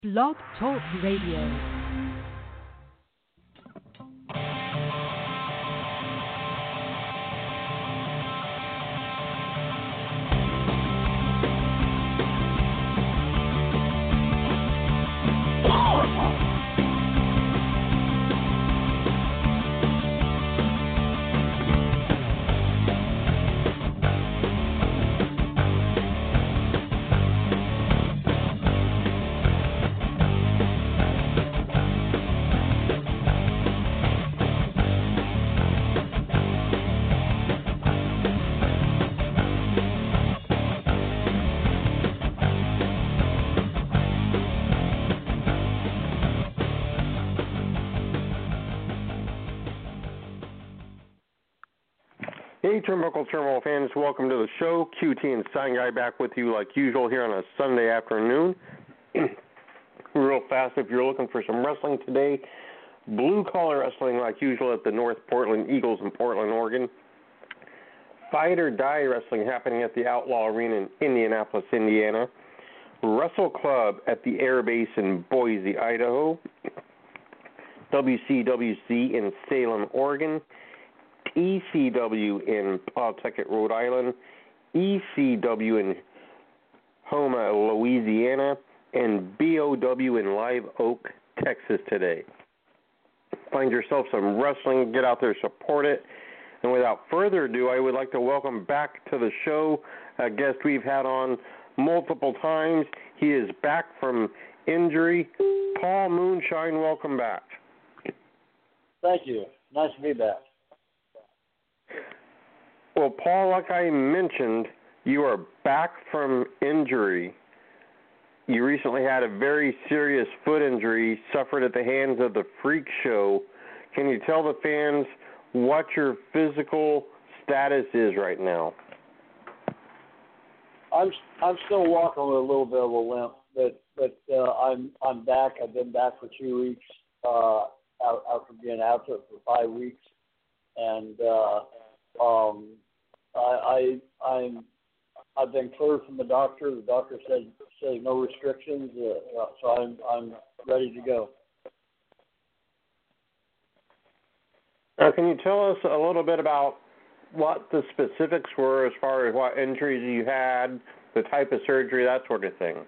Blog Talk Radio. Hey, Turnbuckle Turmoil fans, welcome to the show. QT and Sign Guy back with you like usual here on a Sunday afternoon. Real fast, if you're looking for some wrestling today, Blue Collar Wrestling like usual at the North Portland Eagles in Portland, Oregon. Fight or Die Wrestling happening at the Outlaw Arena in Indianapolis, Indiana. Wrestle Club at the Air Base in Boise, Idaho. WCWC in Salem, Oregon. ECW in Pawtucket, Rhode Island, ECW in Houma, Louisiana, and BOW in Live Oak, Texas today. Find yourself some wrestling, get out there, support it. And without further ado, I would like to welcome back to the show a guest we've had on multiple times. He is back from injury. Paul Moonshine, welcome back. Thank you. Nice to be back. Well, Paul, like I mentioned, you are back from injury. You recently had a very serious foot injury suffered at the hands of the Freak Show. Can you tell the fans what your physical status is right now? I'm still walking with a little bit of a limp, but I'm back. I've been back for 2 weeks after being out for 5 weeks, and I've been cleared from the doctor. The doctor said no restrictions, so I'm ready to go. Now, can you tell us a little bit about what the specifics were as far as what injuries you had, the type of surgery, that sort of thing?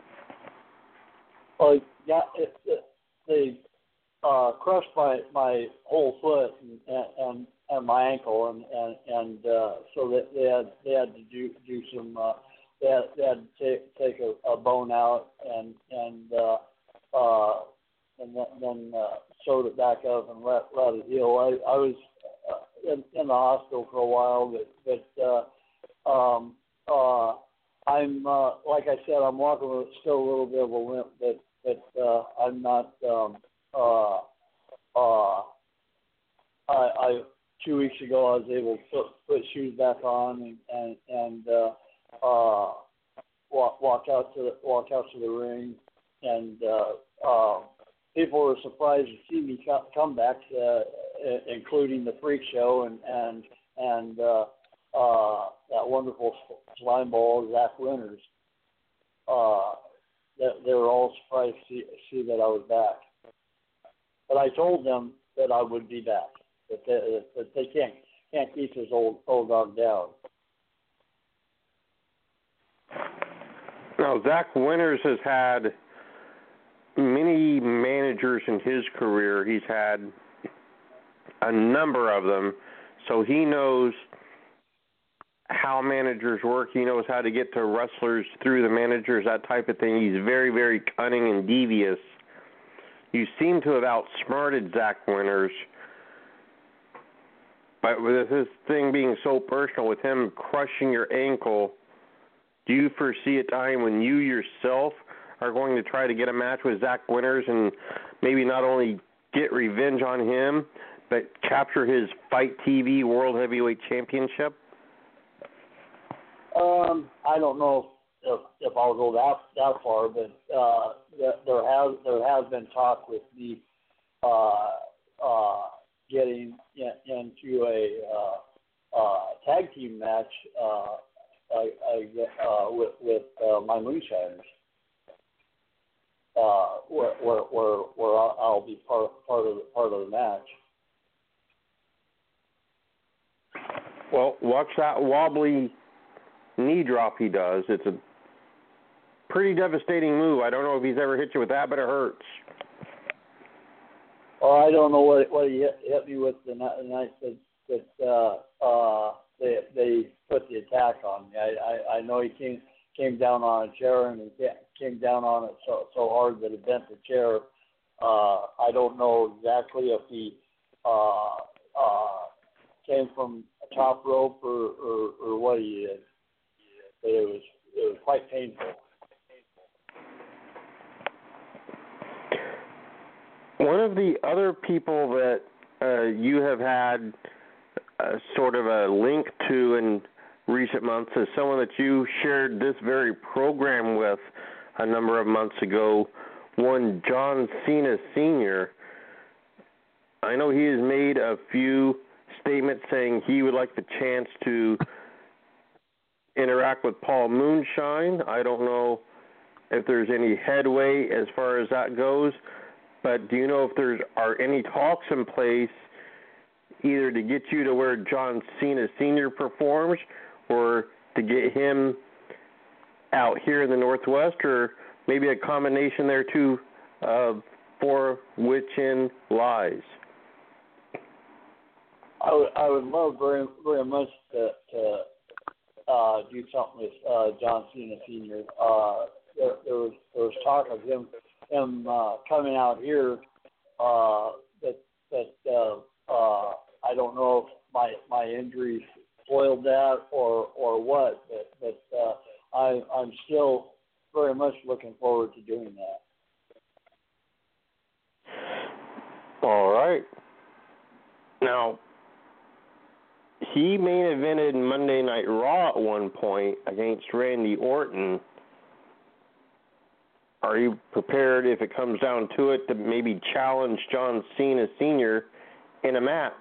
Well, yeah, they crushed my whole foot and my ankle, and so that they had to do some they had to take a bone out and then sewed it back up and let it heal. I was in the hospital for a while, but I'm like I said, I'm walking with still a little bit of a limp, but I'm not. I 2 weeks ago I was able to put shoes back on and walk out to the ring, and people were surprised to see me come back, including the Freak Show and that wonderful slime ball Zach Winters. They were all surprised to see that I was back, but I told them that I would be back. That they can't keep this old dog down. Now, Zach Winters has had many managers in his career. He's had a number of them, so he knows how managers work. He knows how to get to wrestlers through the managers, that type of thing. He's very, very cunning and devious. You seem to have outsmarted Zach Winters. But with this thing being so personal, with him crushing your ankle, do you foresee a time when you yourself are going to try to get a match with Zach Winters and maybe not only get revenge on him, but capture his Fight TV World Heavyweight Championship? I don't know if I'll go that far, but there has been talk with me getting into a tag team match with my Moonshiners. where I'll be part of the match. Well, watch that wobbly knee drop he does. It's a pretty devastating move. I don't know if he's ever hit you with that, but it hurts. Oh, I don't know what he hit me with the night that they put the attack on me. I know he came down on a chair and he came down on it so hard that it bent the chair. I don't know exactly if he came from a top rope or what he did, but it was quite painful. One of the other people that you have had sort of a link to in recent months is someone that you shared this very program with a number of months ago, one John Cena Sr. I know he has made a few statements saying he would like the chance to interact with Paul Moonshine. I don't know if there's any headway as far as that goes, but do you know if there are any talks in place either to get you to where John Cena Sr. performs or to get him out here in the Northwest, or maybe a combination there too for which in lies? I would love very much to do something with John Cena Sr. There was talk of him coming out here. That I don't know if my injury spoiled that or what, but I'm still very much looking forward to doing that. All right. Now, he main evented Monday Night Raw at one point against Randy Orton. Are you prepared, if it comes down to it, to maybe challenge John Cena Sr. in a match?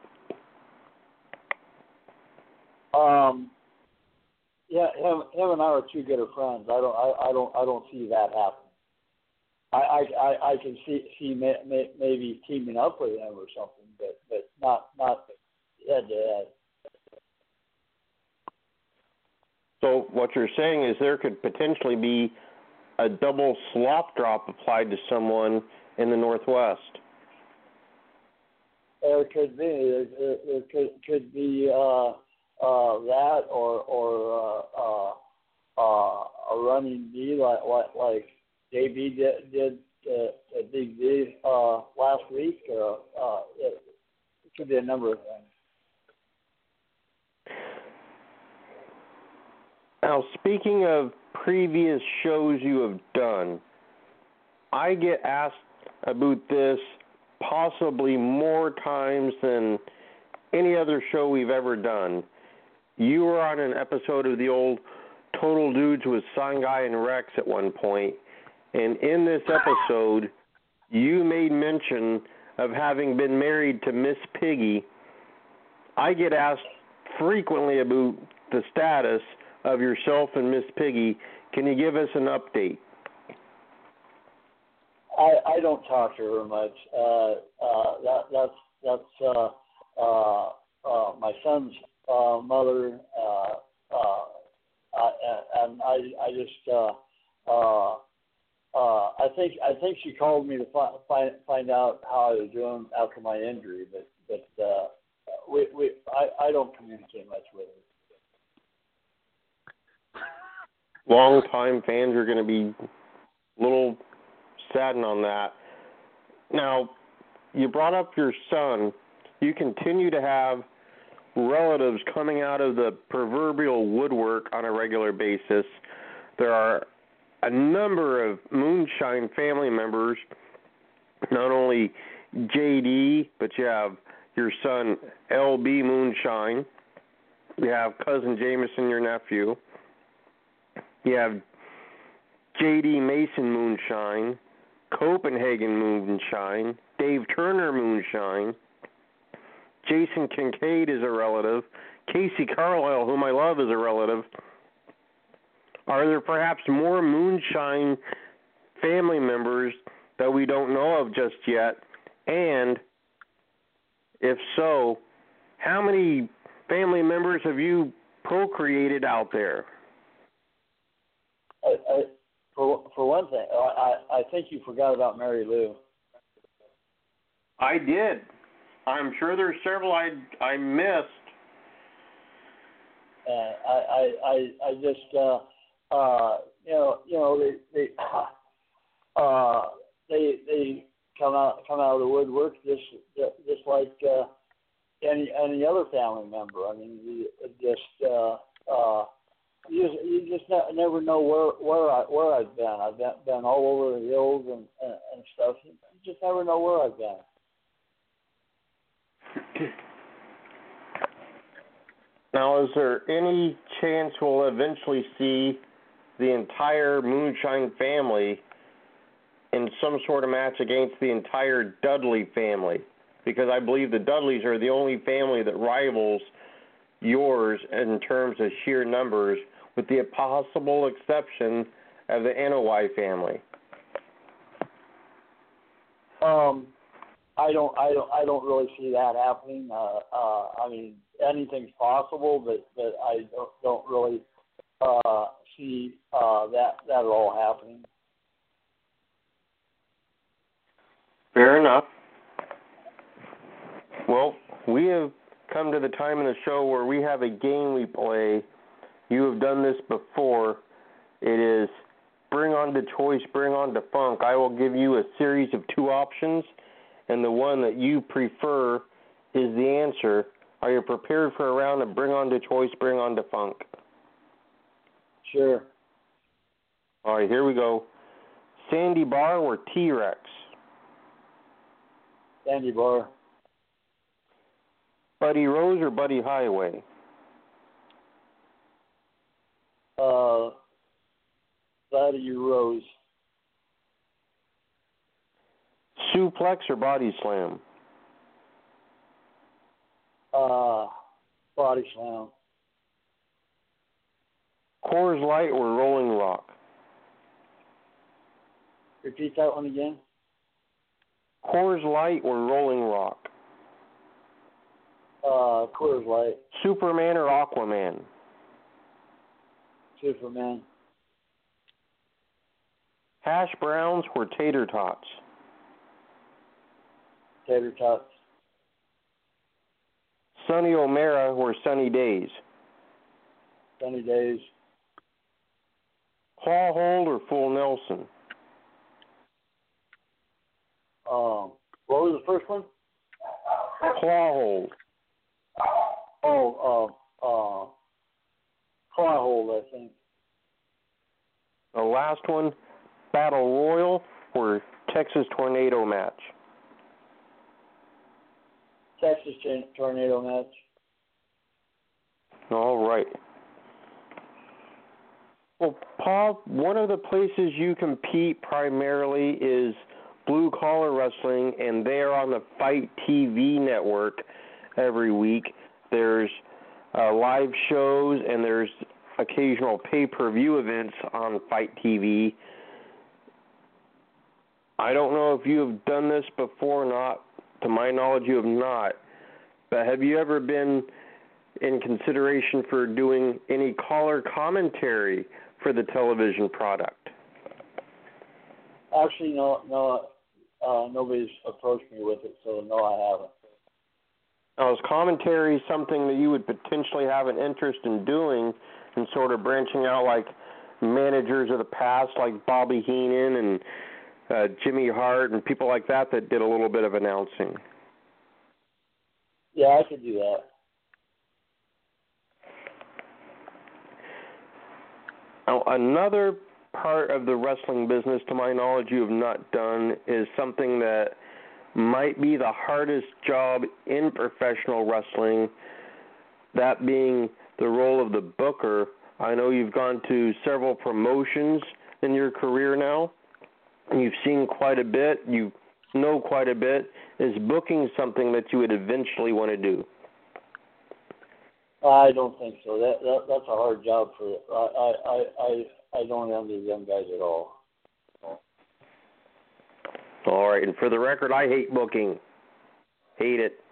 Yeah, him and I are too good of friends. I don't see that happen. I can see maybe teaming up with him or something, but not head to head. So what you're saying is there could potentially be a double slop drop applied to someone in the Northwest. There could be. There could be that or a running knee like JB did Big D last week. It could be a number of things. Now, speaking of previous shows you have done, I get asked about this possibly more times than any other show we've ever done. You were on an episode of the old Total Dudes with Sangai and Rex at one point, and in this episode, you made mention of having been married to Miss Piggy. I get asked frequently about the status of yourself and Miss Piggy. Can you give us an update? I don't talk to her much. That's my son's mother, and I just I think she called me to find out how I was doing after my injury, but I don't communicate much with her. Long-time fans are going to be a little saddened on that. Now, you brought up your son. You continue to have relatives coming out of the proverbial woodwork on a regular basis. There are a number of Moonshine family members, not only JD, but you have your son LB Moonshine. You have cousin Jameson, your nephew. You have J.D. Mason Moonshine, Copenhagen Moonshine, Dave Turner Moonshine, Jason Kincaid is a relative, Casey Carlisle, whom I love, is a relative. Are there perhaps more Moonshine family members that we don't know of just yet? And if so, how many family members have you procreated out there? For one thing, I think you forgot about Mary Lou. I did. I'm sure there's several I missed. I just they come out of the woodwork just like any other family member. I mean, you just never know where I've been. I've been all over the hills and stuff. You just never know where I've been. Now, is there any chance we'll eventually see the entire Moonshine family in some sort of match against the entire Dudley family? Because I believe the Dudleys are the only family that rivals yours in terms of sheer numbers, with the possible exception of the NOI family. I don't really see that happening. I mean, anything's possible, but I don't really see that at all happening. Fair enough. Well, we have come to the time in the show where we have a game we play. You have done this before. It is Bring On the Choice, Bring On the Funk. I will give you a series of 2 options, and the one that you prefer is the answer. Are you prepared for a round of Bring On the Choice, Bring On the Funk? Sure. All right, here we go. Sandy Bar or T-Rex? Sandy Bar. Buddy Rose or Buddy Highway? Buddy Rose. Suplex or Body Slam? Body Slam. Coors Light or Rolling Rock? Repeat that one again. Coors Light or Rolling Rock? Coors Light. Superman or Aquaman? Superman. Hash browns or tater tots? Tater tots. Sonny O'Mara or Sunny Days? Sunny Days. Claw Hold or Full Nelson? What was the first one? Claw Hold. Claw Hold, I think. The last one, Battle Royal or Texas Tornado Match? Texas Tornado Match. All right. Well, Paul, one of the places you compete primarily is Blue Collar Wrestling, and they're on the Fight TV network every week. There's live shows, and there's occasional pay-per-view events on Fight TV. I don't know if you have done this before or not. To my knowledge, you have not. But have you ever been in consideration for doing any color commentary for the television product? Actually, no. Nobody's approached me with it, so no, I haven't. Now, is commentary something that you would potentially have an interest in doing and sort of branching out like managers of the past, like Bobby Heenan and Jimmy Hart and people like that did a little bit of announcing? Yeah, I could do that. Now, another part of the wrestling business, to my knowledge, you have not done is something that might be the hardest job in professional wrestling, that being the role of the booker. I know you've gone to several promotions in your career now. You've seen quite a bit. You know quite a bit. Is booking something that you would eventually want to do? I don't think so. That's a hard job for. I don't envy them guys at all. All right, and for the record, I hate booking. Hate it.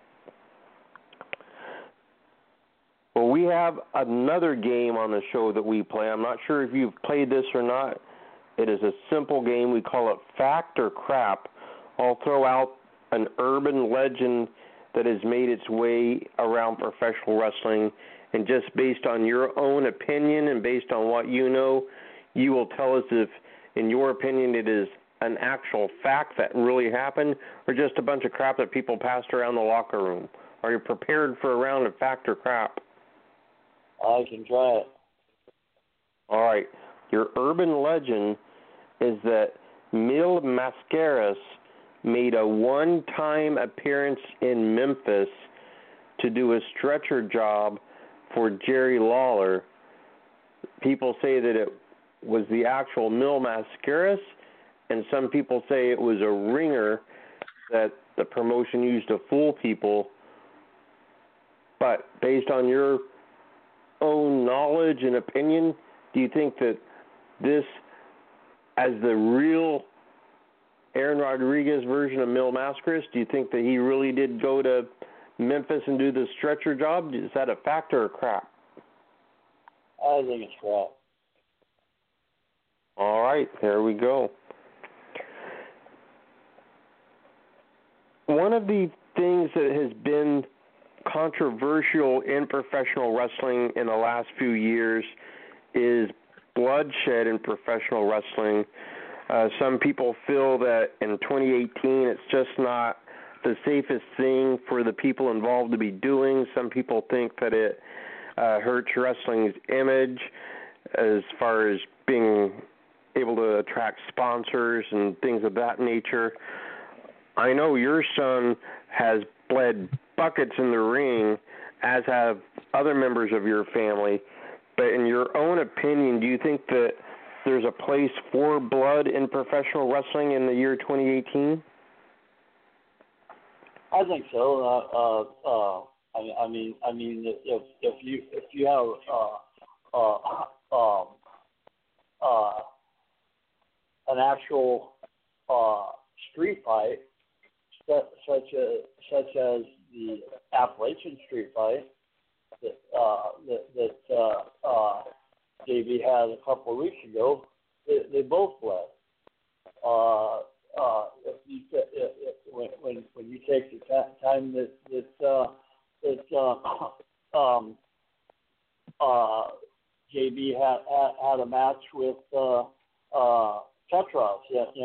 Well, we have another game on the show that we play. I'm not sure if you've played this or not. It is a simple game. We call it Fact or Crap. I'll throw out an urban legend that has made its way around professional wrestling, and just based on your own opinion and based on what you know, you will tell us if, in your opinion, it is an actual fact that really happened or just a bunch of crap that people passed around the locker room. Are you prepared for a round of Fact or Crap? I can try it. All right. Your urban legend is that Mil Mascaras made a one-time appearance in Memphis to do a stretcher job for Jerry Lawler. People say that it was the actual Mil Mascaras, and some people say it was a ringer that the promotion used to fool people. But based on your own knowledge and opinion, do you think that this, as the real Aaron Rodriguez version of Mil Mascaras, do you think that he really did go to Memphis and do the stretcher job? Is that a fact or a crap? I think it's crap. All right, there we go. One of the things that has been controversial in professional wrestling in the last few years is bloodshed in professional wrestling. Some people feel that in 2018 it's just not the safest thing for the people involved to be doing. Some people think that it hurts wrestling's image as far as being able to attract sponsors and things of that nature. I know your son has bled buckets in the ring, as have other members of your family. But in your own opinion, do you think that there's a place for blood in professional wrestling in the year 2018? I think so. I mean, if you have an actual street fight, such as the Appalachian street fight that JB had a couple of weeks ago, they both bled. When you take the time that JB had a match with Petros,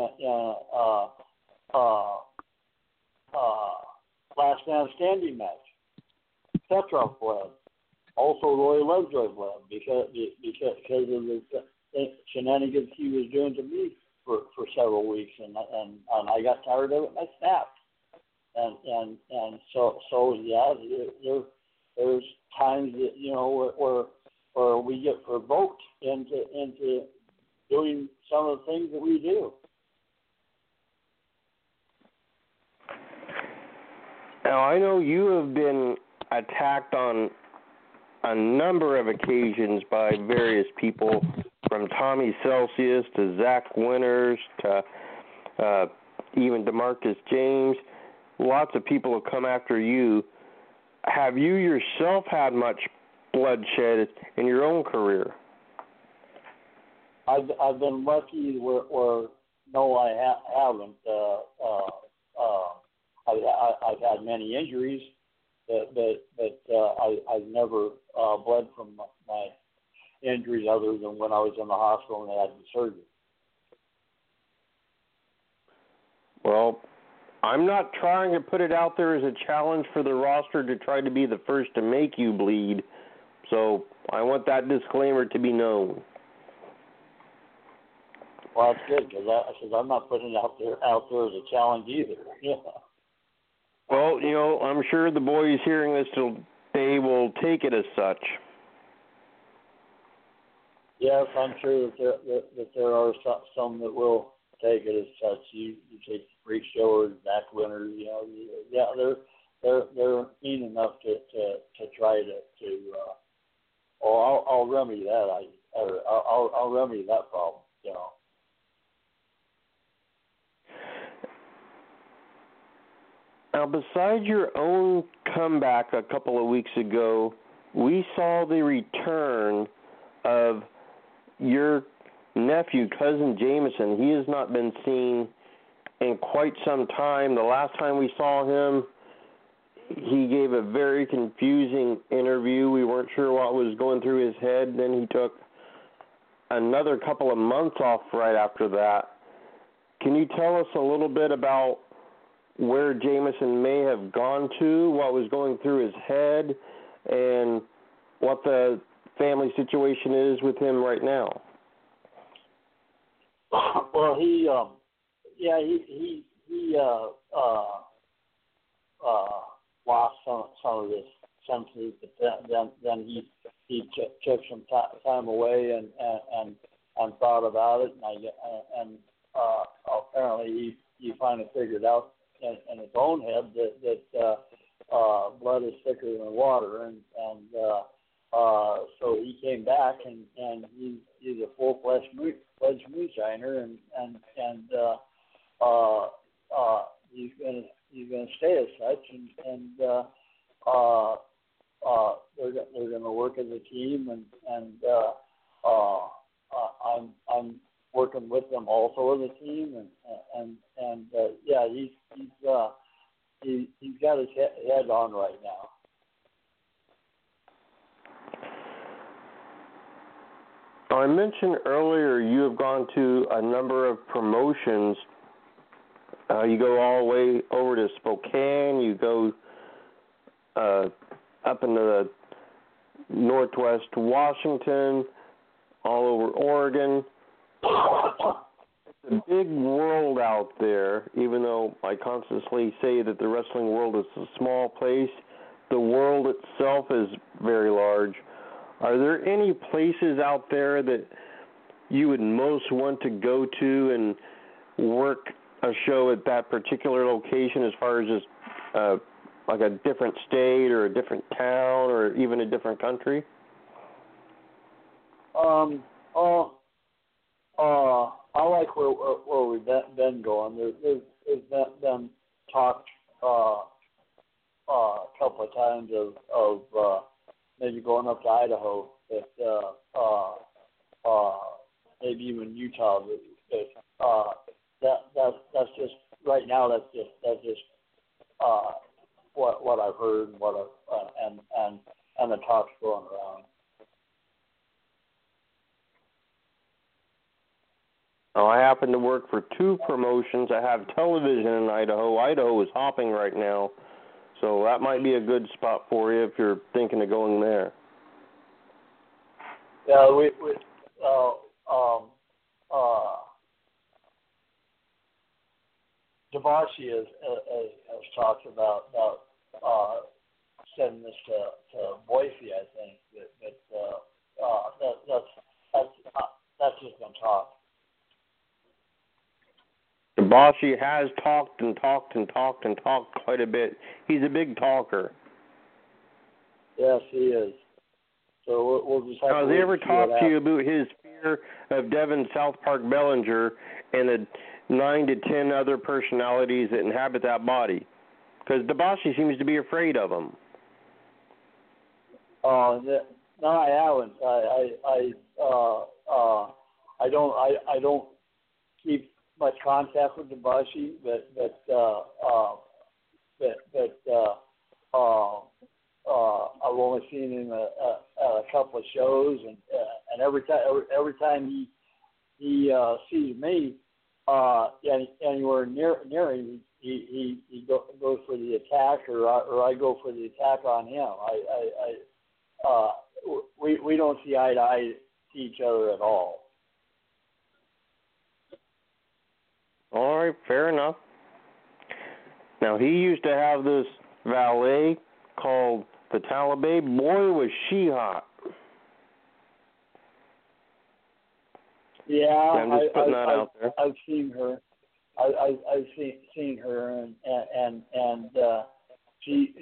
last man standing match. Petrov bled. Also, Roy Lovejoy bled because of the shenanigans he was doing to me for several weeks, and I got tired of it and I snapped. And so yeah, there's times that where we get provoked into doing some of the things that we do. Now, I know you have been attacked on a number of occasions by various people, from Tommy Celsius to Zach Winters to even DeMarcus James. Lots of people have come after you. Have you yourself had much bloodshed in your own career? I've been lucky where no, I haven't. I've had many injuries, but I've never bled from my injuries other than when I was in the hospital and had the surgery. Well, I'm not trying to put it out there as a challenge for the roster to try to be the first to make you bleed, so I want that disclaimer to be known. Well, that's good, because I'm not putting it out there as a challenge either. Yeah. Well, I'm sure the boys hearing this, they will take it as such. Yes, I'm sure that there are some that will take it as such. You take the Freak Show or Zach Winters, yeah, they're mean enough to try to. I'll remedy that. I'll remedy that problem. Now, besides your own comeback a couple of weeks ago, we saw the return of your nephew, cousin Jameson. He has not been seen in quite some time. The last time we saw him, he gave a very confusing interview. We weren't sure what was going through his head. Then he took another couple of months off right after that. Can you tell us a little bit about where Jameson may have gone to, what was going through his head, and what the family situation is with him right now? Well, he lost some of his senses, but then he took some time away and thought about it, and apparently he finally figured out in his own head that blood is thicker than water, and so he came back, and he's a full-fledged moonshiner, and he's gonna stay as such, and they're gonna work as a team, and I'm working with them also as a team, and yeah, he's got his head on right now. I mentioned earlier you have gone to a number of promotions. You go all the way over to Spokane. You go up into the northwest Washington, all over Oregon. It's a big world out there, even though I constantly say that the wrestling world is a small place. The world itself is very large. Are there any places out there that you would most want to go to and work a show at that particular location, as far as just like a different state or a different town or even a different country? I like where we've been going. There's been talk a couple of times of maybe going up to Idaho, but maybe even Utah. That's just right now. That's just what I've heard and what and the talks going around. I happen to work for two promotions. I have television in Idaho. Idaho is hopping right now, so that might be a good spot for you if you're thinking of going there. Yeah, Devashi has talked about sending this to Boise. I think that's just been talked. Devashi has talked quite a bit. He's a big talker. Yes, he is. So we'll just have to. Has he ever talked to you about his fear of Devin South Park Bellinger and the 9 to 10 other personalities that inhabit that body? Because Devashi seems to be afraid of him. No, I haven't. I don't keep much contact with Devashi, but I've only seen him at a couple of shows, and every time he sees me anywhere near him, he goes for the attack, or I go for the attack on him. We don't see eye to eye to each other at all. All right, fair enough. Now, he used to have this valet called the Talibé. Boy, was she hot. Yeah, I'm just putting that out there. I've seen her. I've seen her, and she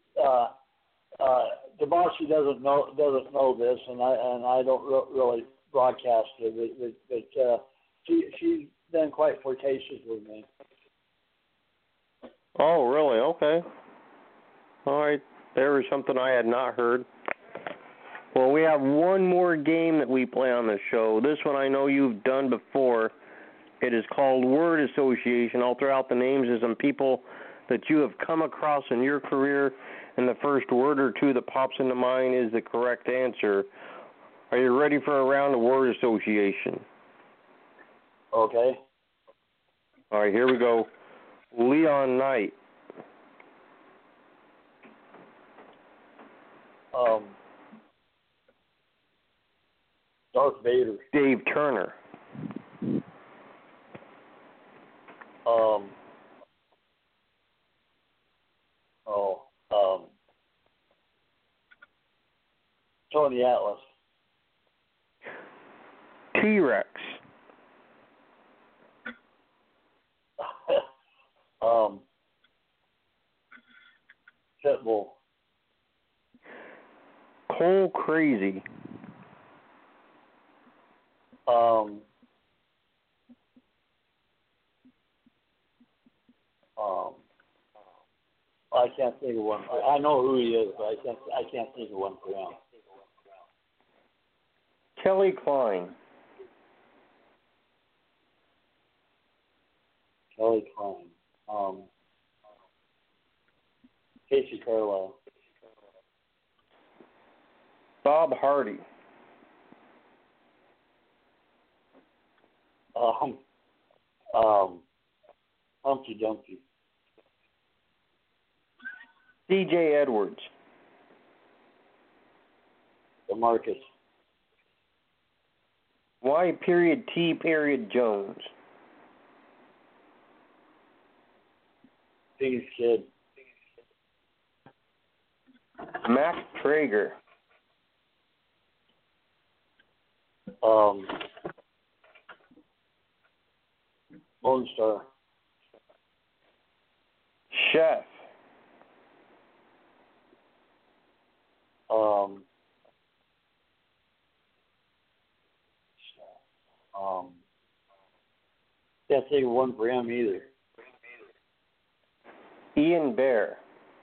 Devashi doesn't know this, and I don't really broadcast it, but she's been quite flirtatious with me. Oh, really? Okay. All right. There was something I had not heard. Well, we have one more game that we play on the show. This one I know you've done before. It is called Word Association. I'll throw out the names of some people that you have come across in your career, and the first word or two that pops into mind is the correct answer. Are you ready for a round of Word Association? Okay. All right, here we go. Leon Knight. Darth Vader. Dave Turner. Tony Atlas. T-Rex. Pitbull. Cole Crazy. I can't think of one. I know who he is, but I can't think of one for him. Kelly Klein. Kelly Klein. Casey Carlisle. Bob Hardy. Humpty Dumpty. C.J. Edwards. DeMarcus. Y.T. Jones. Biggest Kid. Max Traeger. Lone Star. Chef. Can't think of one for him either. Ian Bear.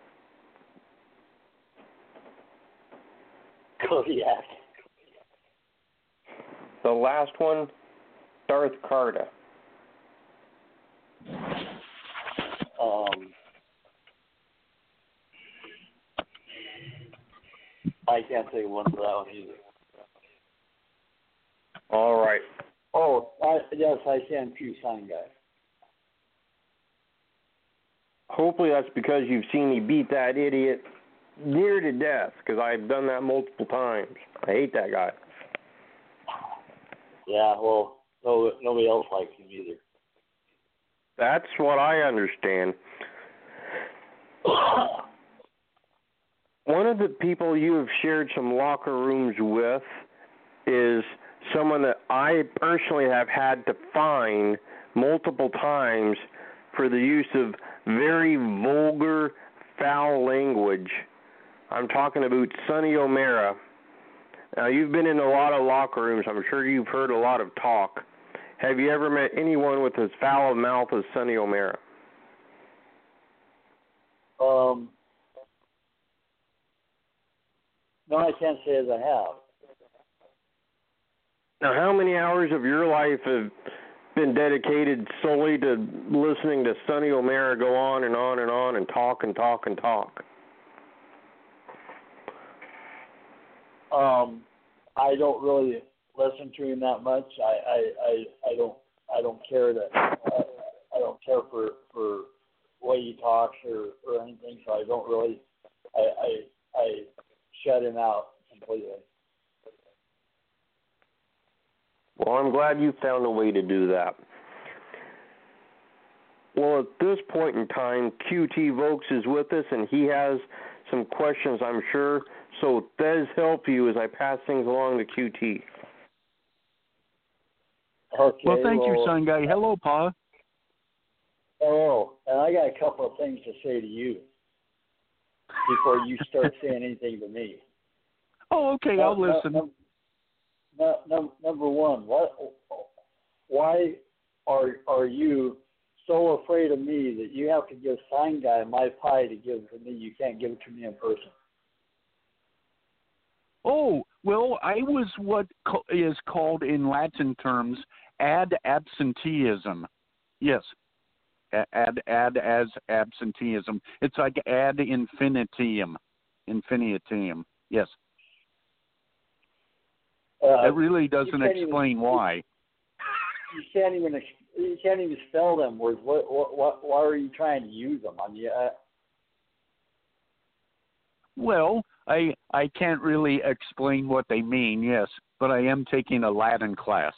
Kodiak. The last one, Darth Carter. I can't think of one for that one either. All right. Oh, yes, I can too, Sign Guy. Hopefully that's because you've seen me beat that idiot near to death, because I've done that multiple times. I hate that guy. Yeah, well, nobody else likes him either. That's what I understand. One of the people you have shared some locker rooms with is someone that I personally have had to fine multiple times for the use of very vulgar, foul language. I'm talking about Sonny O'Mara. Now, you've been in a lot of locker rooms. I'm sure you've heard a lot of talk. Have you ever met anyone with as foul a mouth as Sonny O'Mara? No, I can't say as I have. Now, how many hours of your life have been dedicated solely to listening to Sonny O'Mara go on and on and on and talk and talk and talk? I don't really listen to him that much. I don't care that I don't care for the way he talks or anything. So I don't really I shut him out completely. Well, I'm glad you found a way to do that. Well, at this point in time, QT Vokes is with us, and he has some questions, I'm sure. So, Des, help you as I pass things along to QT. Okay. Well, thank you, Son Guy. Hello, Pa. Hello. And I got a couple of things to say to you before you start saying anything to me. Oh, okay. I'll listen. Number one, why are you so afraid of me that you have to give Sign Guy my pie to give to me. You can't give it to me in person. Oh, well, I was what is called in Latin terms ad absenteeism. Yes, ad as absenteeism. It's like ad infinitum. Infinitum. Yes. It really doesn't explain why. You can't even spell them words. Why are you trying to use them? I mean, well, I can't really explain what they mean, yes, but I am taking a Latin class.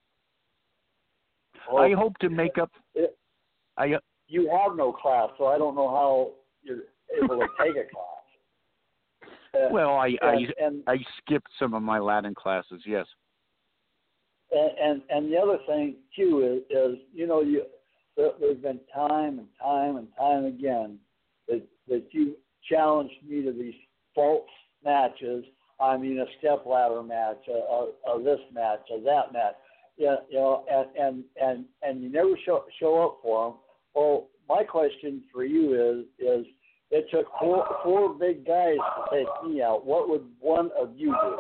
well, I hope to make up. You have no class, so I don't know how you're able to take a class. Well, I skipped some of my Latin classes, yes. And the other thing too is there's been time and time again that you challenged me to these false matches. I mean, a step ladder match, a this match, a that match. Yeah, and you never show up for them. Well, my question for you is it took four big guys to take me out. What would one of you do?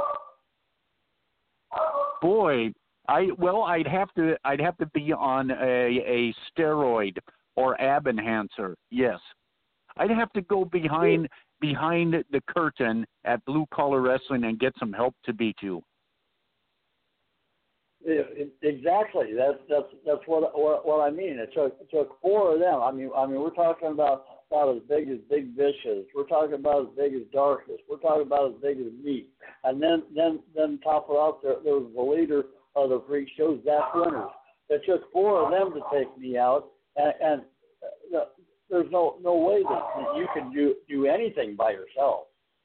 Boy, I'd have to be on a steroid or ab enhancer. Yes, I'd have to go behind the curtain at Blue Collar Wrestling and get some help to beat you. Exactly. That's what I mean. It took four of them. I mean, we're talking about as big as Big Vicious. We're talking about as big as Darkest. We're talking about as big as me. And then top it off, there was the leader of the freak shows, Zach Winters. It took four of them to take me out, and there's no way that you can do anything by yourself.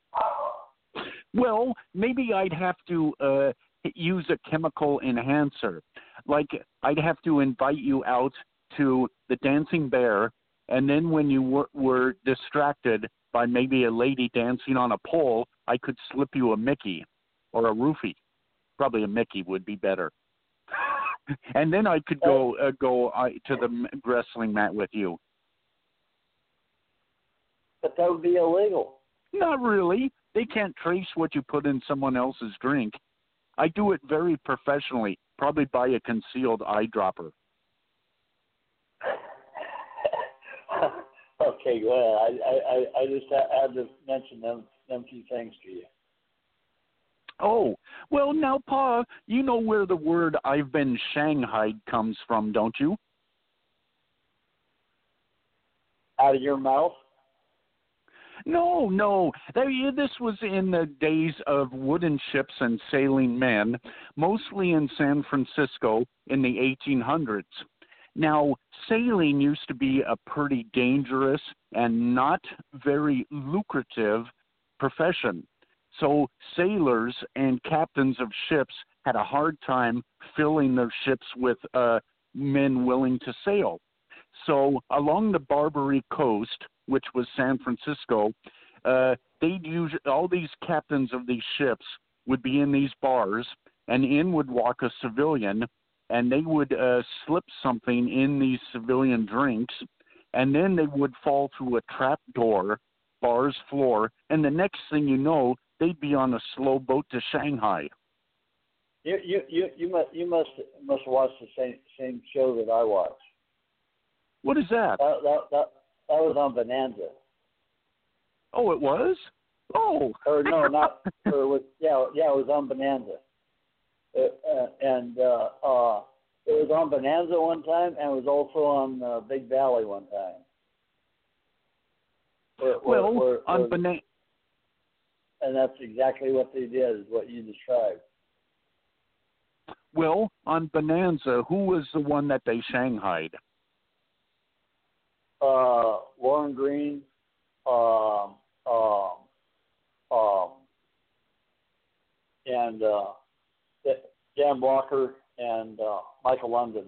Well, maybe I'd have to use a chemical enhancer. Like, I'd have to invite you out to the Dancing Bear, and then when you were distracted by maybe a lady dancing on a pole, I could slip you a Mickey or a roofie. Probably a Mickey would be better. And then I could go to the wrestling mat with you. But that would be illegal. Not really. They can't trace what you put in someone else's drink. I do it very professionally, probably by a concealed eyedropper. Okay, go ahead. I just had to mention them few things to you. Oh, well, now, Pa, you know where the word "I've been shanghaied" comes from, don't you? Out of your mouth? No. This was in the days of wooden ships and sailing men, mostly in San Francisco in the 1800s. Now, sailing used to be a pretty dangerous and not very lucrative profession. So sailors and captains of ships had a hard time filling their ships with men willing to sail. So along the Barbary Coast, which was San Francisco, they'd use all these captains of these ships would be in these bars, and in would walk a civilian, and they would slip something in these civilian drinks, and then they would fall through a trap door, bar's floor, and the next thing you know, they'd be on a slow boat to Shanghai. You must watch the same show that I watched. What is that? That was on Bonanza. Oh, it was? Oh. Or no, not. Or it was, it was on Bonanza. It was on Bonanza one time, and it was also on Big Valley one time. On Bonanza. And that's exactly what they did, is what you described. Well, on Bonanza, who was the one that they shanghaied? Lauren Green, and Dan Walker and Michael London.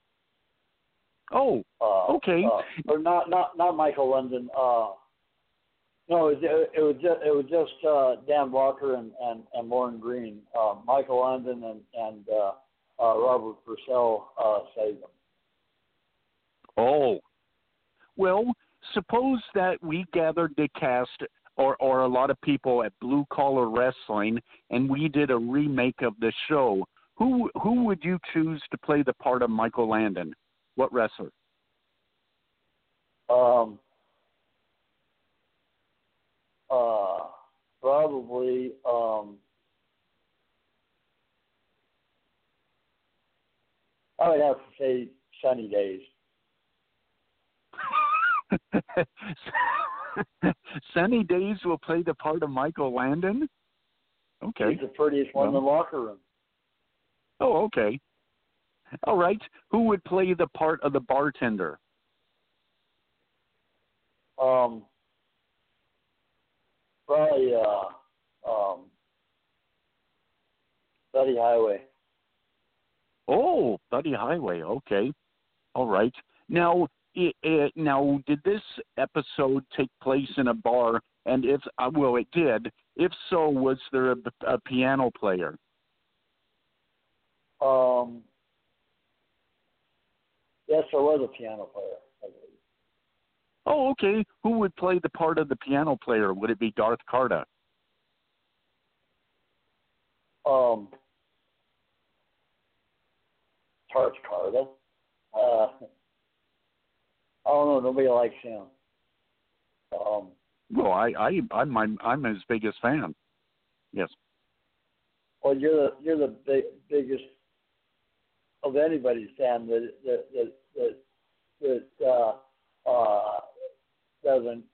Oh, okay. Or not Michael London. No, it was just Dan Walker and Lauren Green. Michael London and Robert Purcell saved them. Oh, well, suppose that we gathered the cast or a lot of people at Blue Collar Wrestling and we did a remake of the show. Who would you choose to play the part of Michael Landon? What wrestler? Probably I would have to say Sunny Days. Sunny Days will play the part of Michael Landon? Okay. He's the prettiest one in the locker room. Oh, okay. All right. Who would play the part of the bartender? Probably Buddy Highway. Oh, Buddy Highway. Okay. All right. Now, did this episode take place in a bar? And if well, it did. If so, was there a piano player? Yes, there was a piano player, I believe. Oh, okay. Who would play the part of the piano player? Would it be Darth Carter? Darth Carter. I don't know. Nobody likes him. Well, I'm his biggest fan. Yes. Well, you're the biggest of anybody's fan that doesn't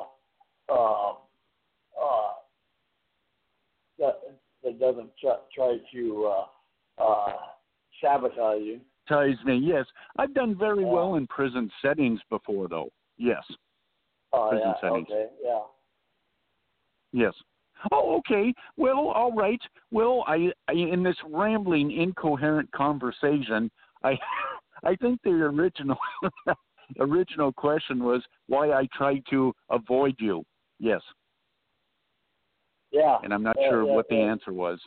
that doesn't try to sabotage you. Ties me, yes. I've done very well in prison settings before, though. Yes. Prison settings. Okay, yeah. Yes. Oh, okay. Well, all right. Well, I in this rambling, incoherent conversation, I think the original question was why I tried to avoid you. Yes. Yeah. And I'm not sure what the answer was.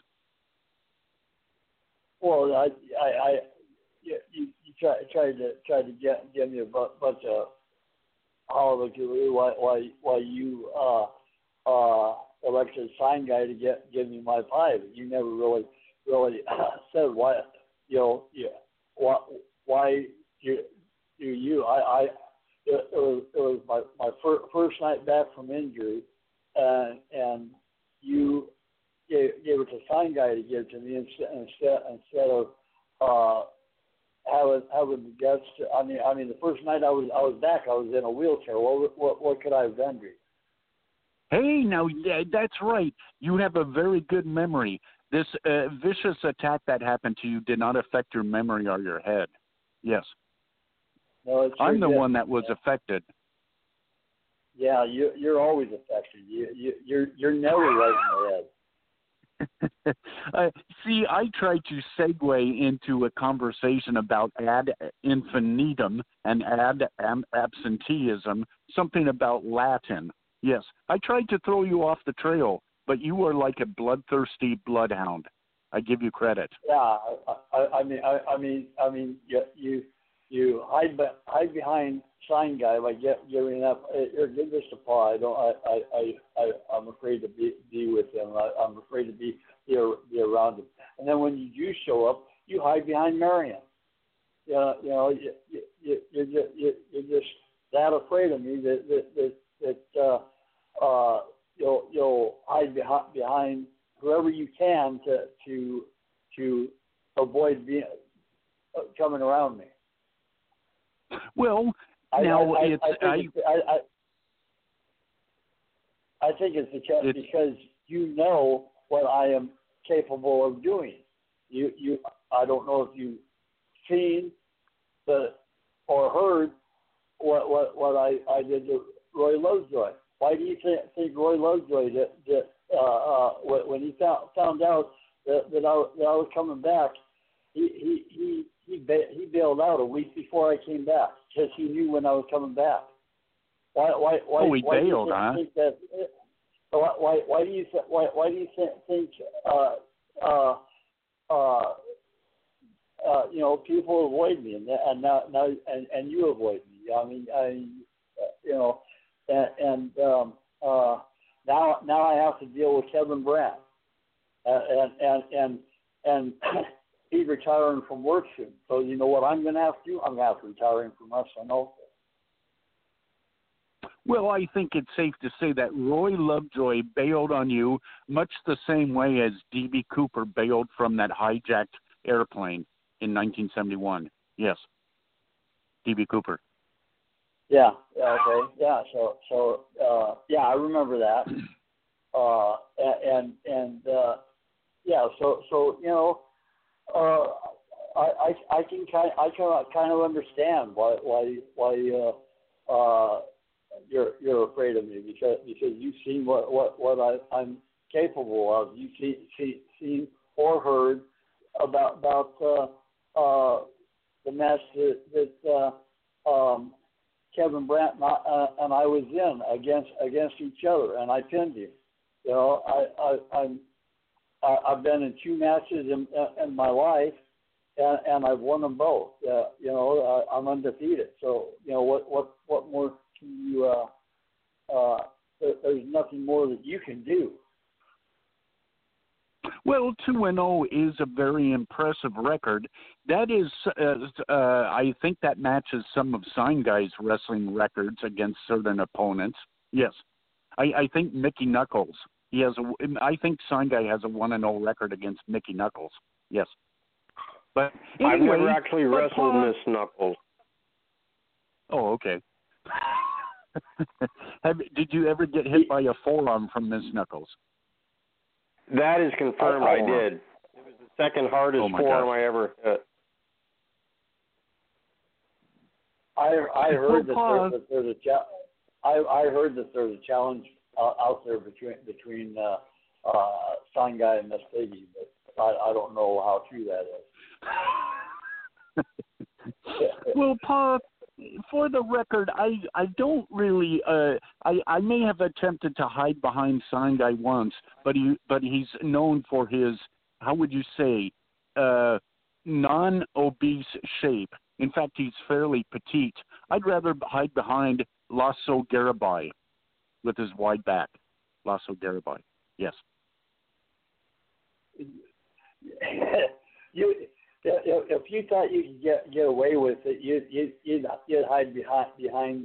Well, you tried to get me a bunch of hullabaloo why you elected a sign guy to give me my 5. You never really said why why you it was my first night back from injury, and you gave it to sign guy to give to me instead of having the guts to. I mean, the first night I was back, I was in a wheelchair. What could I have done to you? Hey, now that's right. You have a very good memory. This vicious attack that happened to you did not affect your memory or your head. Yes. No, I'm the one that was affected. Yeah, you're always affected. You're never right in the head. See, I tried to segue into a conversation about ad infinitum and ad absenteeism, something about Latin. Yes, I tried to throw you off the trail, but you were like a bloodthirsty bloodhound. I give you credit. Yeah, I mean, you hide behind sign guy by giving up. Here, give this to Paul. I'm afraid to be with him. I'm afraid to be around him. And then when you do show up, you hide behind Marion. You're just that afraid of me that you'll hide behind whoever you can to avoid being coming around me. Well, I think it's because you know what I am capable of doing. I don't know if you've seen or heard what I did to Roy Lovejoy. Why do you think Roy Lovejoy when he found out that I was coming back, he bailed out a week before I came back because he knew when I was coming back. Why he bailed, huh? Think that? Why do you think people avoid me, and now and you avoid me. Now I have to deal with Kevin Brandt, and he's retiring from work soon. So you know what I'm going to have to do? I'm going to have to retire him from wrestling also. Well, I think it's safe to say that Roy Lovejoy bailed on you much the same way as D.B. Cooper bailed from that hijacked airplane in 1971. Yes, D.B. Cooper. Yeah. Okay. Yeah. So I remember that. Yeah. So I can kind of understand why you're afraid of me because you've seen what I'm capable of. You've seen or heard about the match that Kevin Brandt and I was in against each other, and I pinned him. You know, I've been in 2 matches in my life, and I've won them both. I'm undefeated. So what more can you? There's nothing more that you can do. Well, 2-0 is a very impressive record. That is, I think that matches some of Sign Guy's wrestling records against certain opponents. Yes, I think Mickey Knuckles. I think Sign Guy has a 1-0 record against Mickey Knuckles. Yes, but anyway, I've never actually wrestled Miss Knuckles. Oh, okay. Did you ever get hit by a forearm from Miss Knuckles? That is confirmed. I did. It was the second hardest forearm I ever hit. I heard that there's a challenge out there between Sign Guy and Miss Piggy, but I don't know how true that is. Well, Pa, for the record, I don't really. I may have attempted to hide behind Sign Guy once, but he's known for his, how would you say, non-obese shape. In fact, he's fairly petite. I'd rather hide behind Lasso Garibay with his wide back. Lasso Garibay. Yes. If you thought you could get away with it, you'd hide behind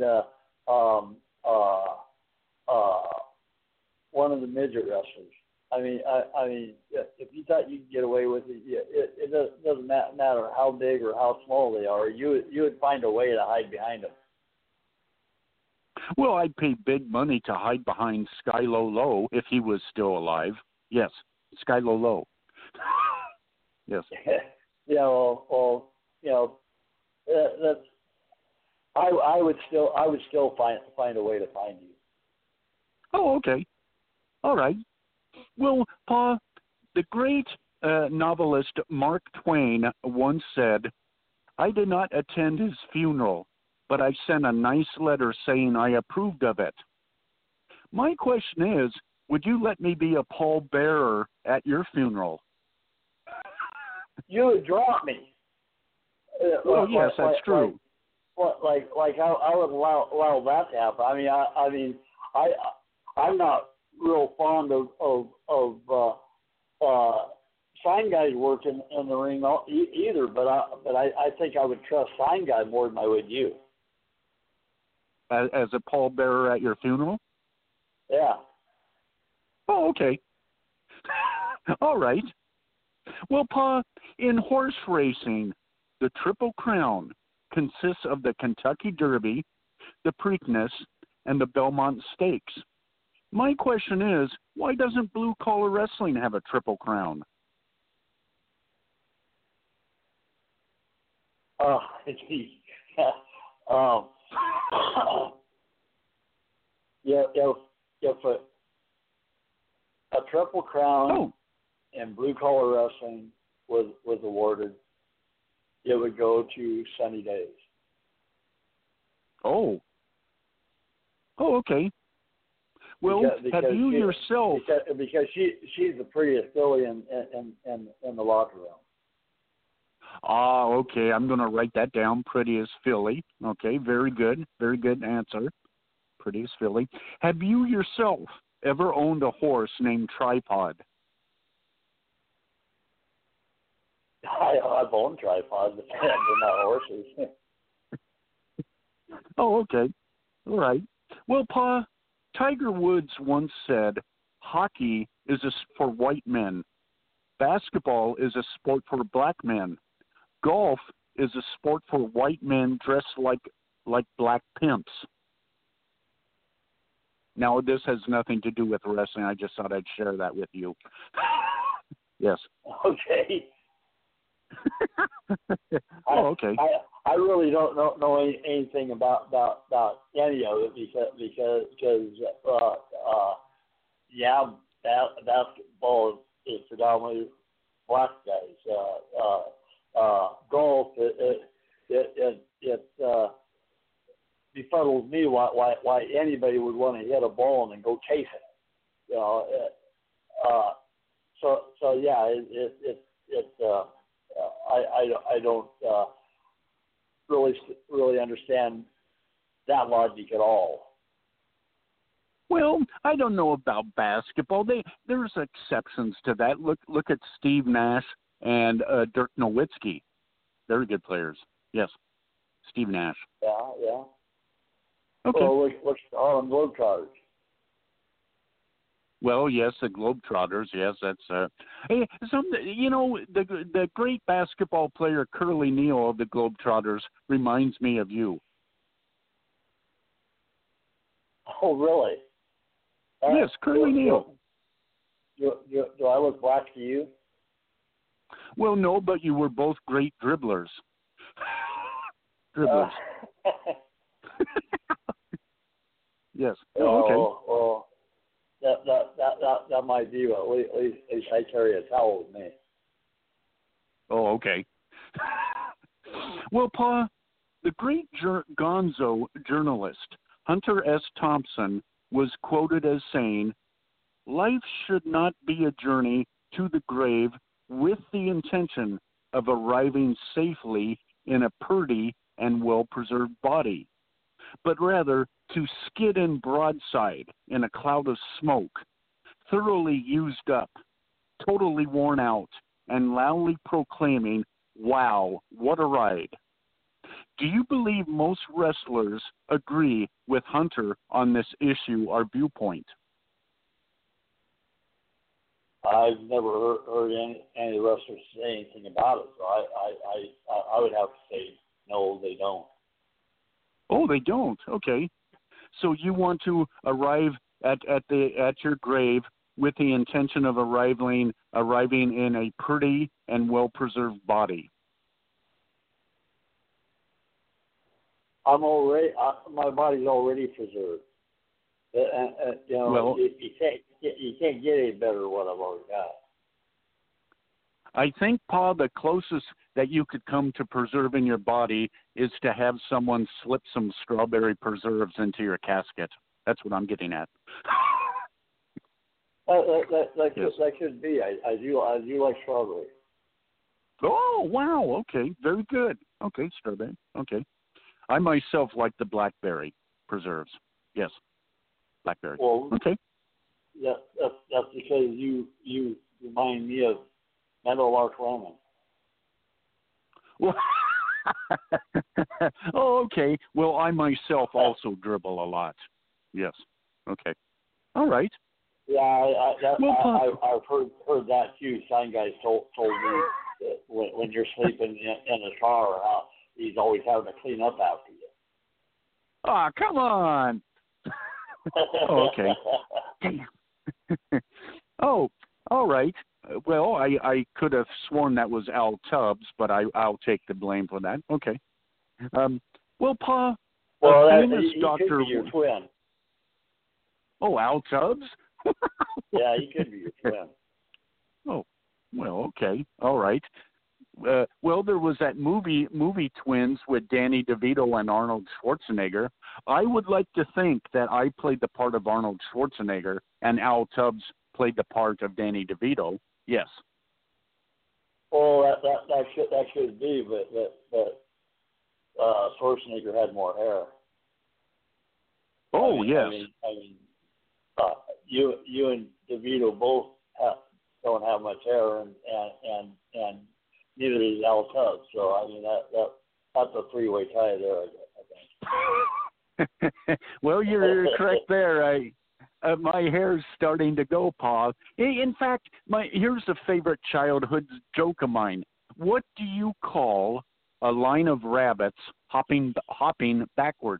one of the midget wrestlers. I mean, if you thought you could get away with it, it doesn't matter how big or how small they are. You would find a way to hide behind them. Well, I'd pay big money to hide behind Skylo Low if he was still alive. Yes, Skylo Low. Yes. That's. I would still find a way to find you. Oh, okay. All right. Well, Pa, the great novelist Mark Twain once said, "I did not attend his funeral, but I sent a nice letter saying I approved of it." My question is, would you let me be a pallbearer at your funeral? You would drop me. Yes, that's true. Like I would allow that to happen. I'm not real fond of Sign Guy's work in the ring either, but I think I would trust Sign Guy more than I would you. As a pallbearer at your funeral? Yeah. Oh, okay. All right. Well, Pa, in horse racing, the Triple Crown consists of the Kentucky Derby, the Preakness, and the Belmont Stakes. My question is, why doesn't Blue Collar Wrestling have a Triple Crown? If a Triple Crown in Blue Collar Wrestling was awarded, it would go to Sunny Days. Oh, okay. Well, have you yourself? Because she's the prettiest filly in the locker room. Okay. I'm going to write that down. Prettiest filly. Okay. Very good. Very good answer. Prettiest filly. Have you yourself ever owned a horse named Tripod? I've owned tripods, but they're not horses. Oh, okay. All right. Well, Pa, Tiger Woods once said, hockey is for white men. Basketball is a sport for black men. Golf is a sport for white men dressed like black pimps. Now, this has nothing to do with wrestling. I just thought I'd share that with you. Yes. Okay. Oh, okay. I really don't know anything about any of it because basketball is predominantly black guys. Golf it befuddles me why anybody would want to hit a ball and go chase it. You know. So yeah, I don't really understand that logic at all. Well, I don't know about basketball. There's exceptions to that. Look at Steve Nash and Dirk Nowitzki. Very good players. Yes, Steve Nash. Yeah. Okay. Well, what's the Harlem Globetrotters? Well, yes, the Globetrotters. Yes, that's hey, the great basketball player Curly Neal of the Globetrotters reminds me of you. Oh, really? Yes, Curly Neal. Do I look black to you? Well, no, but you were both great dribblers. Yes. Oh, okay. Well, that might be. At least I carry a towel with me. Oh, okay. Well, Pa, the great gonzo journalist Hunter S. Thompson was quoted as saying, "Life should not be a journey to the grave with the intention of arriving safely in a purty and well-preserved body, but rather to skid in broadside in a cloud of smoke, thoroughly used up, totally worn out, and loudly proclaiming, 'Wow, what a ride.'" Do you believe most wrestlers agree with Hunter on this issue or viewpoint? I've never heard any wrestlers say anything about it, so I would have to say no, they don't. Oh, they don't. Okay. So you want to arrive at your grave with the intention of arriving in a pretty and well-preserved body. My body's already preserved. And well, you can't get any better than what I've already got. I think, Pa, the closest that you could come to preserving your body is to have someone slip some strawberry preserves into your casket. That's what I'm getting at. That could be. I do like strawberry. Oh, wow. Okay. Very good. Okay, strawberry. Okay. I myself like the blackberry preserves. Yes. Blackberry. Well, okay. That's because you remind me of Meadowlark Lemon. Well, oh, okay. Well, I myself also dribble a lot. Yes. Okay. All right. Yeah, I've heard that too. Some guys told me that when you're sleeping in the shower, he's always having to clean up after you. Ah, come on. Oh, okay. Damn. Oh, all right. Well, I could have sworn that was Al Tubbs, but I'll take the blame for that. Okay. Well, Pa, well, famous he doctor. Could be your twin. Oh, Al Tubbs? Yeah, he could be your twin. Oh, well, okay. All right. Well, there was that movie Twins with Danny DeVito and Arnold Schwarzenegger. I would like to think that I played the part of Arnold Schwarzenegger and Al Tubbs played the part of Danny DeVito. Yes. Well, that could be, but Schwarzenegger had more hair. Oh, yes. I mean, you and DeVito both don't have much hair, and neither does Al Tubb. So I mean that's a three-way tie there, I think. Well, you're correct there. My hair's starting to go, Pa. In fact, here's a favorite childhood joke of mine. What do you call a line of rabbits hopping backwards?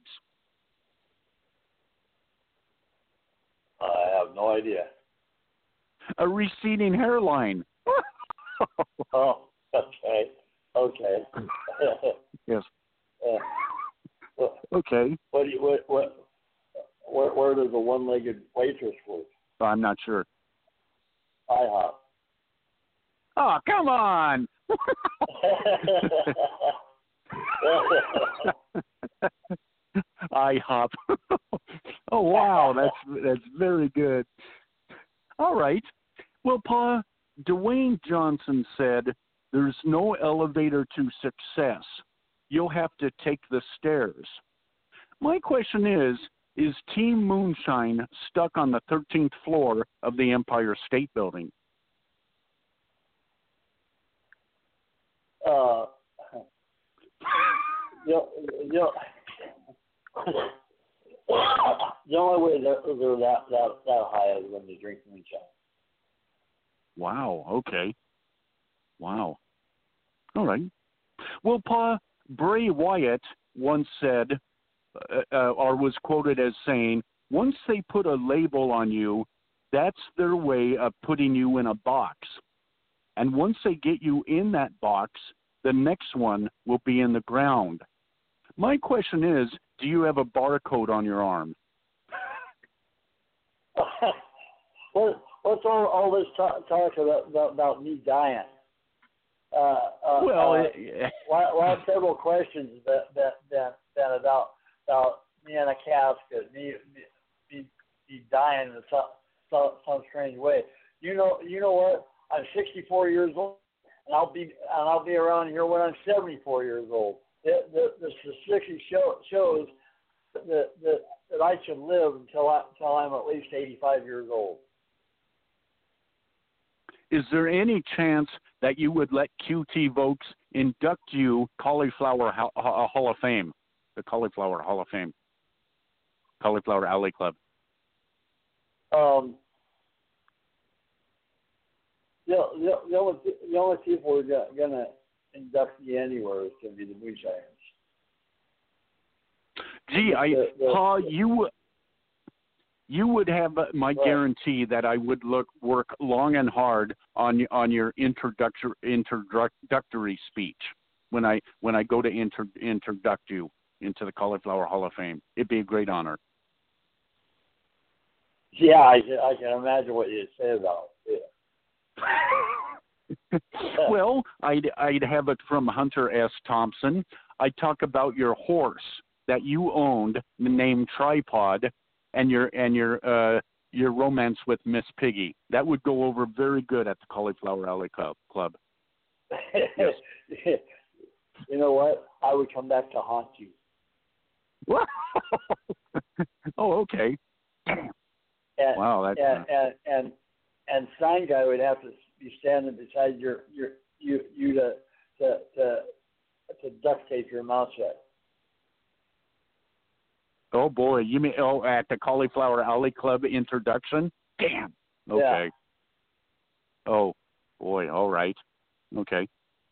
I have no idea. A receding hairline. Oh, okay. Yes. Okay. Where does the one-legged waitress work? I'm not sure. IHOP. Oh, come on! IHOP. Oh, wow, that's very good. All right. Well, Pa, Dwayne Johnson said, "There's no elevator to success. You'll have to take the stairs." My question is Team Moonshine stuck on the 13th floor of the Empire State Building? The only way they're that high is when they drink moonshine. Wow. Okay. Wow. All right. Well, Pa, Bray Wyatt once said, or was quoted as saying, "Once they put a label on you, that's their way of putting you in a box. And once they get you in that box, the next one will be in the ground." My question is, do you have a barcode on your arm? What's all this talk about me dying? Well, I have several questions that about me in a casket, me dying in some strange way. You know what? I'm 64 years old, and I'll be around here when I'm 74 years old. The statistics shows that I should live until I'm at least 85 years old. Is there any chance that you would let QT Vokes induct you Cauliflower Hall of Fame, the Cauliflower Hall of Fame, Cauliflower Alley Club? The only people who are gonna induct me anywhere is gonna be the Moonshiners. Gee, Pa, you would have my guarantee that I would work long and hard on your introductory speech when I go to introduct you into the Cauliflower Hall of Fame. It'd be a great honor. Yeah, I can imagine what you'd say about it. Yeah. Well, I'd have it from Hunter S. Thompson. I'd talk about your horse that you owned, named Tripod, and your romance with Miss Piggy. That would go over very good at the Cauliflower Alley Club. Yes. You know what? I would come back to haunt you. Oh, okay. Wow, that's and Sign Guy would have to be standing beside you to duct tape your mouth shut. Oh boy, you mean at the Cauliflower Alley Club introduction? Damn. Okay. Yeah. Oh boy. All right. Okay.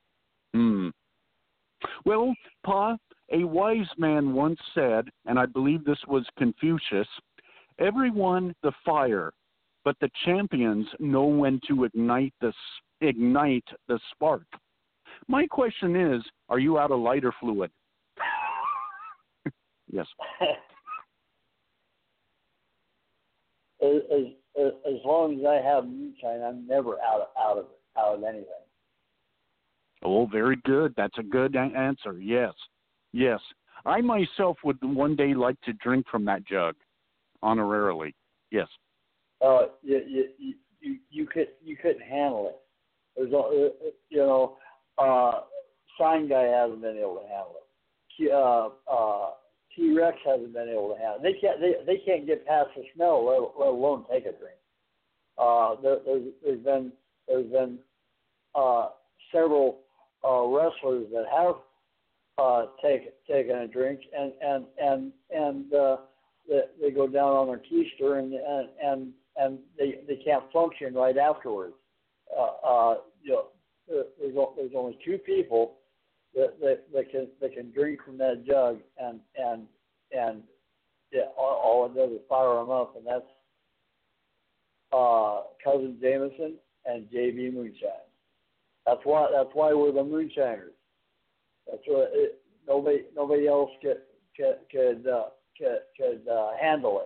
Well, Pa, a wise man once said, and I believe this was Confucius, "Everyone the fire, but the champions know when to ignite the spark." My question is, are you out of lighter fluid? Yes. As long as I have moonshine, I'm never out of anything. Oh, very good. That's a good answer. Yes. Yes. I myself would one day like to drink from that jug, honorarily. Yes. You couldn't handle it. you know, Sign Guy hasn't been able to handle it. T-Rex hasn't been able to handle it. They can't get past the smell, let alone take a drink. There's been several wrestlers that have taken a drink and they go down on their keister and they can't function right afterwards. You know, there's only two people that can drink from that jug and all it does is fire them up, and that's Cousin Jameson and JB Moonshine. That's why we're the Moonshiners. That's what nobody else could handle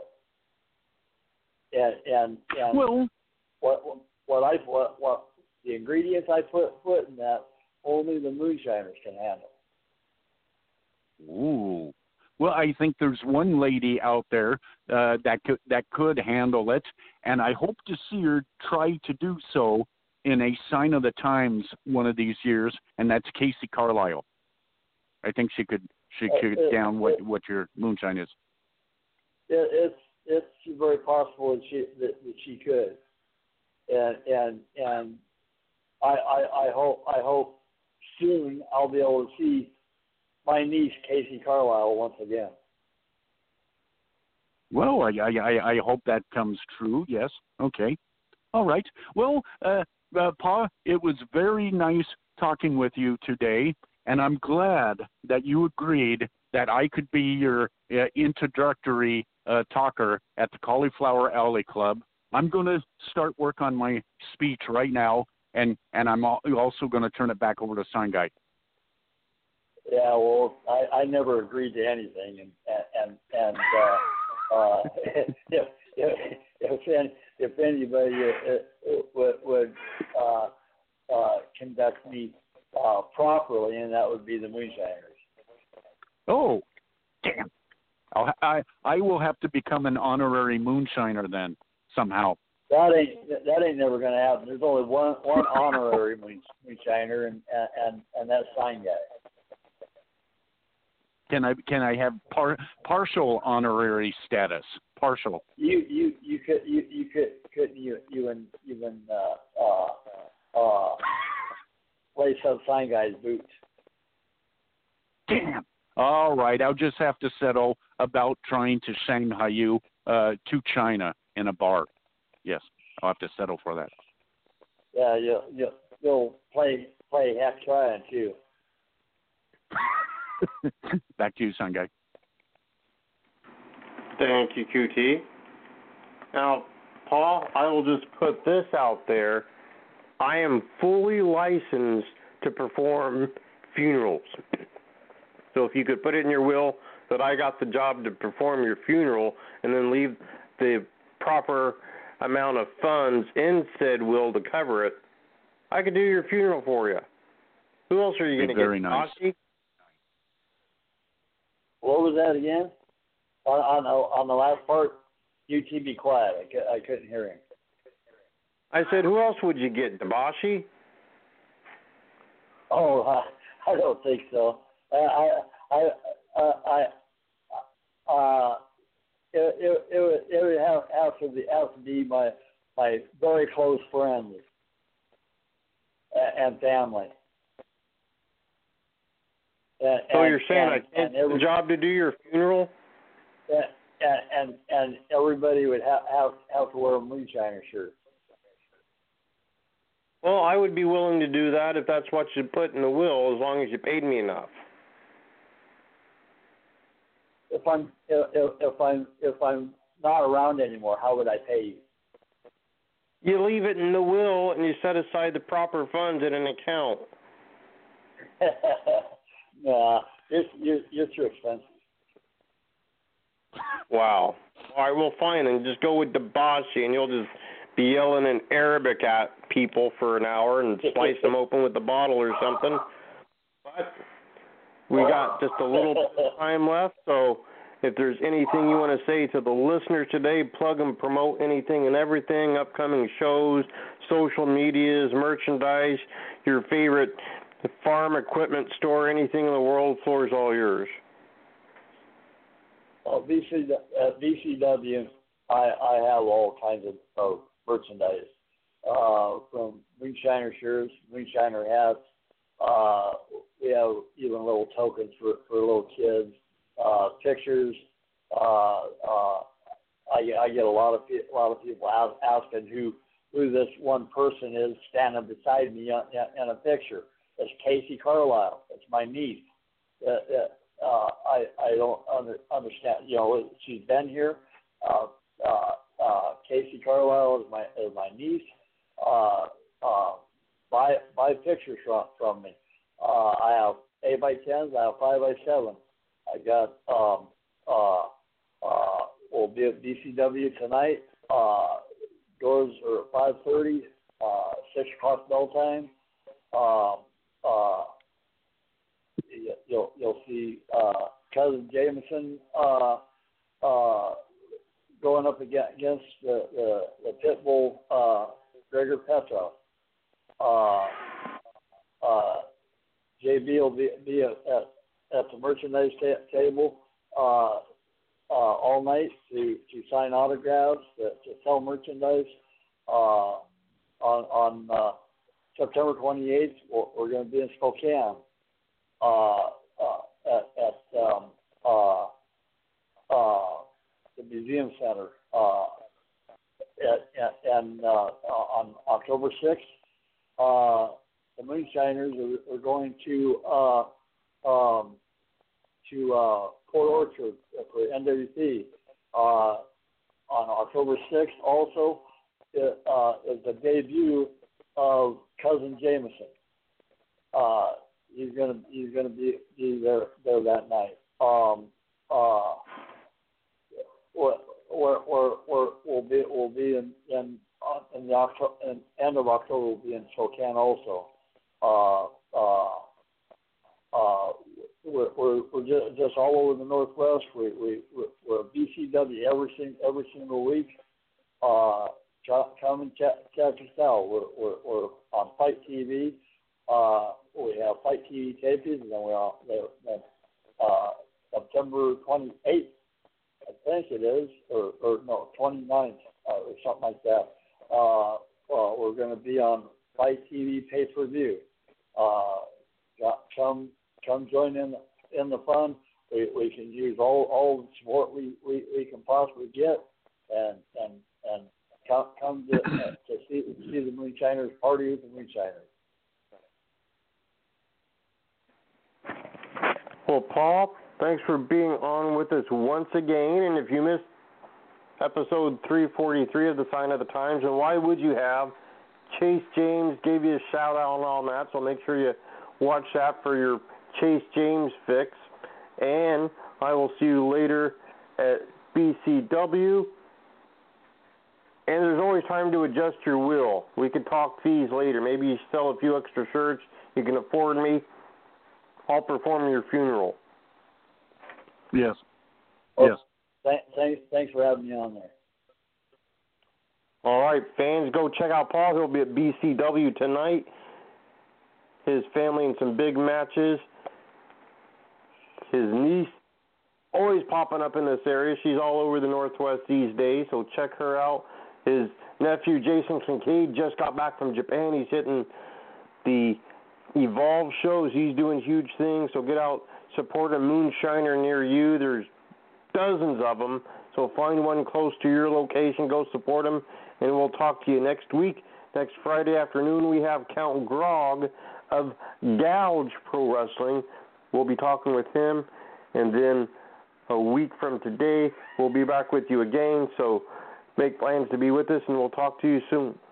it. And well, what the ingredients I put in that, only the Moonshiners can handle. Ooh. Well, I think there's one lady out there that could handle it, and I hope to see her try to do so in a sign of the times one of these years, and that's Casey Carlisle. I think she could down what your moonshine is. It's very possible that she could, and I hope soon I'll be able to see my niece Casey Carlisle once again. Well, I hope that comes true. Yes. Okay. All right. Well, Pa, it was very nice talking with you today, and I'm glad that you agreed that I could be your introductory talker at the Cauliflower Alley Club. I'm going to start work on my speech right now, and I'm also going to turn it back over to Sign Guy. Yeah, well, I never agreed to anything, and if anybody would conduct me properly, and that would be the Moonshiners. Oh, damn! I will have to become an honorary moonshiner then somehow. That ain't never going to happen. There's only one honorary moonshiner, and that's Sign Guy. Can I have partial honorary status? Partial. You couldn't even lace up Sign Guy's boots. Damn. All right, I'll just have to settle about trying to Shanghai you to China in a bar. Yes, I'll have to settle for that. Yeah, you'll play half trying too. Back to you, Sign Guy. Thank you, QT. Now, Paul, I will just put this out there. I am fully licensed to perform funerals. So if you could put it in your will that I got the job to perform your funeral and then leave the proper amount of funds in said will to cover it, I could do your funeral for you. Who else are you going to get? Very nice. Ozzy? What was that again? On the last part, UT be quiet. I couldn't hear him. I said, who else would you get? Dabashi? Oh, I don't think so. It would have to be my very close friends and family. So you're saying I can't get the job to do your funeral? And everybody would have to wear a moonshiner shirt. Well, I would be willing to do that if that's what you put in the will, as long as you paid me enough. If I'm not around anymore, how would I pay you? You leave it in the will and you set aside the proper funds in an account. Nah, you're too expensive. Wow. All right, well, fine, and just go with Dabashi, and you'll just be yelling in Arabic at people for an hour and slice them open with a bottle or something. But we got just a little bit of time left, so if there's anything you want to say to the listeners today, plug and promote anything and everything, upcoming shows, social medias, merchandise, your favorite farm equipment store, anything in the world, floor is all yours. Well, at VCW, I have all kinds of merchandise, from moonshiner shirts, moonshiner hats. We have even little tokens for little kids, pictures. I get a lot of people asking who this one person is standing beside me in a picture. It's Casey Carlisle. It's my niece. I don't understand. You know, she's been here. Casey Carlisle is my niece. Buy pictures from me. I have 8x10s. I have 5x7. I got we'll be at DCW tonight. Doors are at 5:30. 6 o'clock bell time. You'll see Cousin Jameson going up against the pit bull Gregor Petrov. JB will be at the merchandise table all night to sign autographs, to sell merchandise. On September 28th, we're going to be in Spokane at the Museum Center. And on October 6th, the Moonshiners are going to Port Orchard for NWC. On October 6th, also is the debut of Cousin Jameson. He's gonna be there that night. We'll be in the end of October. We'll be in Spokane also. We're just all over the Northwest. We're at BCW every single week. Come and check us out. We're on Fight TV. We have Fight TV tapings, and then we're September 28th, I think it is, or no, 29th, or something like that. We're going to be on Fight TV pay-per-view. Come join in the fun. We can use all the support we can possibly get, and come to see the Moonshiners, party with the Moonshiners. Well, Paul, thanks for being on with us once again. And if you missed episode 343 of the Sign of the Times, and why would you have? Chase James gave you a shout out on that, so make sure you watch that for your Chase James fix. And I will see you later at BCW. And there's always time to adjust your will. We could talk fees later. Maybe you sell a few extra shirts. You can afford me. I'll perform your funeral. Yes. Well, yes. Thanks for having me on there. All right, fans, go check out Paul. He'll be at BCW tonight. His family in some big matches. His niece, always popping up in this area. She's all over the Northwest these days, so check her out. His nephew, Jason Kincaid, just got back from Japan. He's hitting the Evolve shows. He's doing huge things, so get out, support a Moonshiner near you. There's dozens of them, so find one close to your location. Go support them, and we'll talk to you next week. Next Friday afternoon, we have Count Grog of Gouge Pro Wrestling. We'll be talking with him, and then a week from today, we'll be back with you again, so make plans to be with us, and we'll talk to you soon.